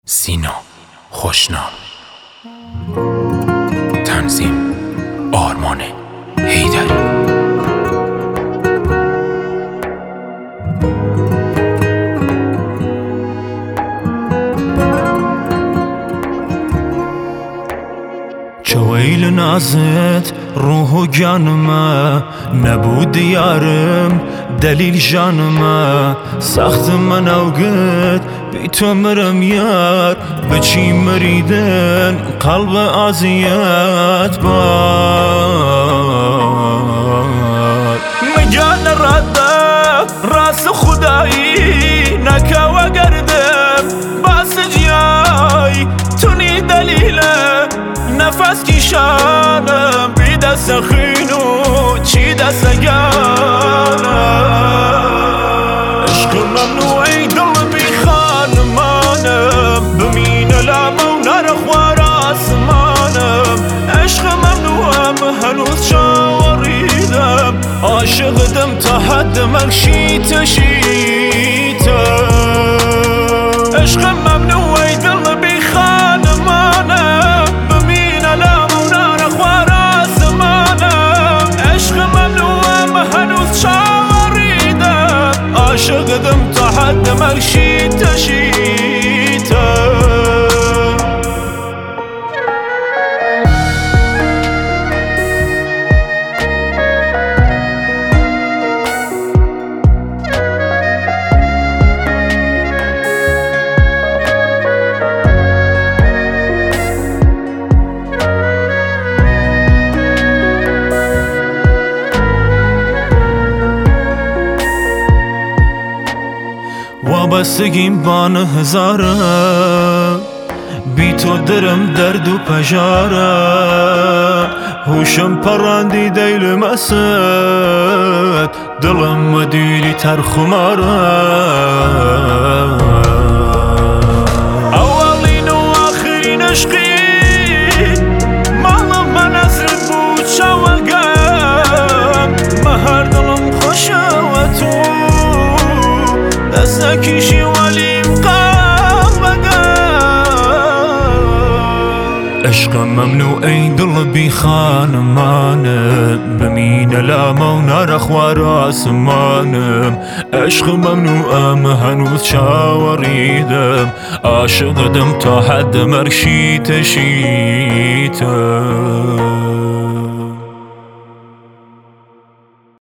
سینا خوشنام. تنظیم آرمان حیدری. چویل نازت روح و جانم نبود یارم دلیل جانم سخت من اوقات بی تو مرم یار بچی مریدن قلب آزیات بار مجان رده راس خدایی نکاو گردم باس جای تونی دلیله نفس کشانم بی دست خینو چی دست گانم عشق ممنوعی دل بی خانمانم بمین لامو نرخوار آسمانم عشق ممنوعم هنوز شاوریدم عاشقدم تا حد ملشیت شیتم عشق ممنوعی دل بی خانمانم عاشقدم تا حد ملشیت شیتم وابستگیم بان هزاره بی تو درم درد و پژاره هوشم پراندی دیل مسد دلم مدیری تر خماره اولین و آخرین عشقی مالم من ازرد بود شوگم مهر دلم خوشه و تو نکیشی ولیم قلبگم عشق ممنوعی دل بی خانمانم بمین لامو نرخوار آسمانم عشق ممنوعم هنوز شاوریدم عاشقدم تا حد مرشیت شیتم